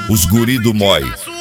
Os guri do Moi.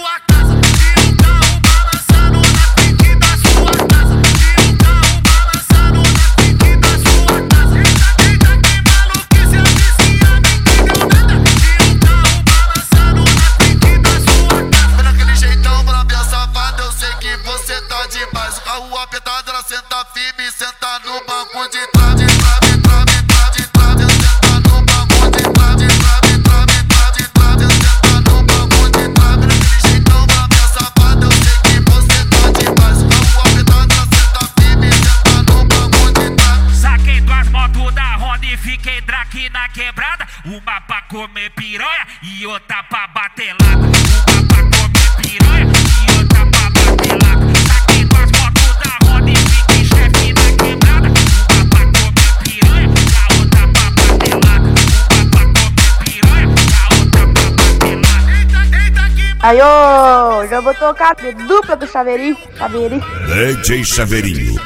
Demais, o carro apertado, ela senta firme, senta no banco de trás, de trás, de trás, de trás, de trás, senta no banco de trás, de trás, de trás, de trás, de trás, senta no banco de trás. Daquele jeitão, pra minha safada, eu sei que você tá demais. O carro apertado, ela senta firme, senta no banco de trás. Saquei duas motos da Honda e fiquei drake na quebrada. Uma pra comer piranha e outra pra bater lata. Uma pra comer piranha e outra pra bater lata. Saquei duas motos da Honda e fiquei chefe na quebrada. Uma pra comer piranha e a outra pra bater lata. Uma pra comer piranha e a outra pra bater lata. Eita, eita, que Aí, ô, já vou tocar a dupla do Chaveirinho. DJ Chaveirinho.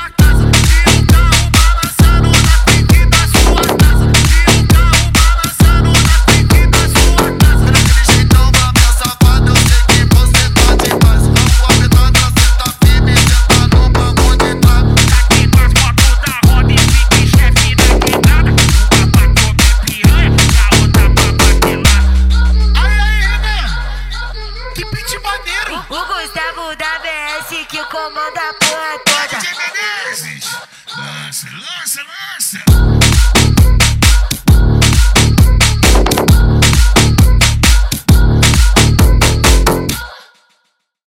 O Gustavo da BS que comanda a porra toda. Lança, lança, lança.